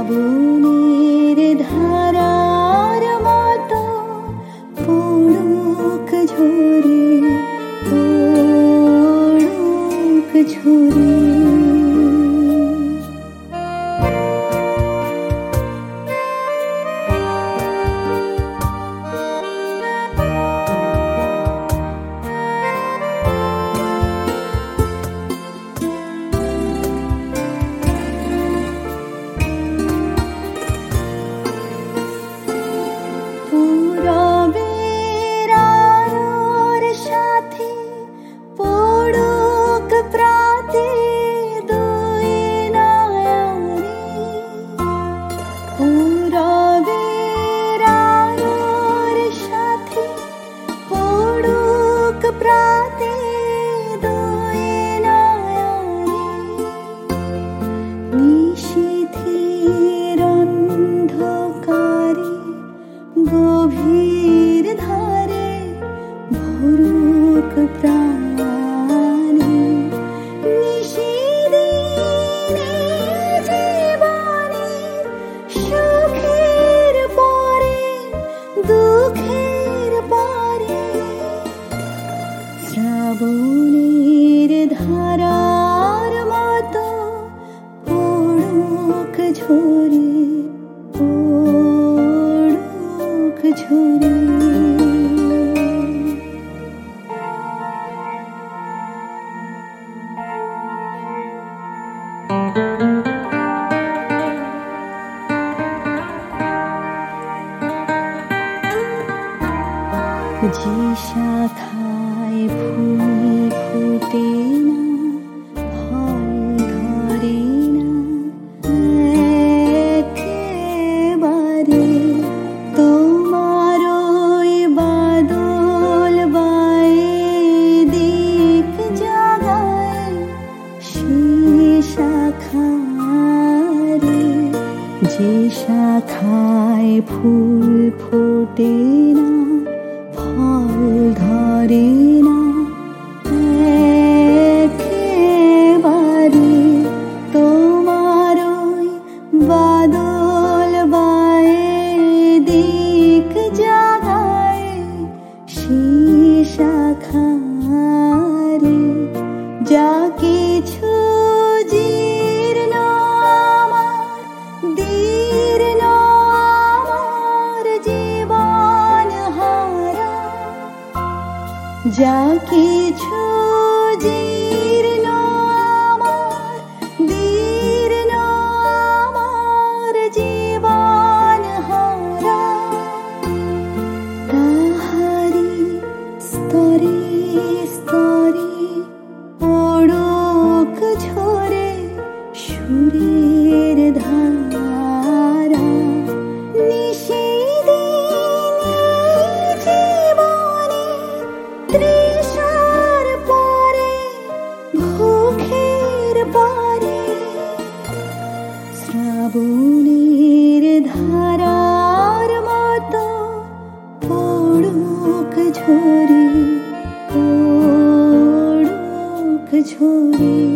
শ্রাবণের ধারার মতো পড়ুক ঝরে, পড়ুক ঝরে। গভীর ধারে ভরুক প্রাণে, নিশিদিনে জীবনে সুখের পরে দুঃখের পরে। শ্রাবণের ধারার মতো পড়ুক ঝরে, পড়ুক ঝরে। যে শাখায় ফুল ফোটে না, ফল ধরে না একেবারে, তোমার ওই বাদল বায়ে দিক জাগায় সে শাখারে। যে শাখায় ফুল ফোটে না, ফল ধরে না একেবারে, তোমার ওই বাদল বায়ে দিক জাগায় সে শাখারে। যা কিছু জীর্ণ আমার, দীর্ণ আমার জীবন হারা, যা কিছু জীর্ণ আমার, দীর্ণ আমার জীবন হারা। তাহারি স্তরে স্তরে পড়ুক ঝরে সুরের ধারা, নিশিদিনে জীবনে তৃষার পরে ভুখের পরে। শ্রাবণের ধারার মতো পড়ুক ঝরে, পড়ুক ঝরে।